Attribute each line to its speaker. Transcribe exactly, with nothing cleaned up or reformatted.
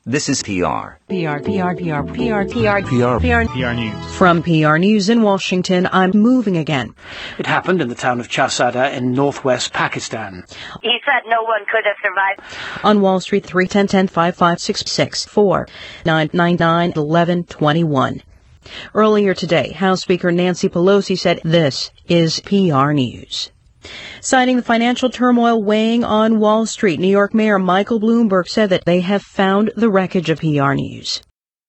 Speaker 1: This is P R.
Speaker 2: P R, P R, P R, P R, P R,
Speaker 3: P R,
Speaker 2: P R,
Speaker 3: P R News.
Speaker 2: From P R News in Washington, I'm moving again.
Speaker 4: It happened in the town of Chasada in northwest Pakistan.
Speaker 5: He said no one could have survived.
Speaker 2: On Wall Street, three one zero, five five six six, four nine nine nine, eleven twenty-one. Earlier today, House Speaker Nancy Pelosi said this is P R News. Citing the financial turmoil weighing on Wall Street, New York Mayor Michael Bloomberg said that they have found the wreckage of P R News.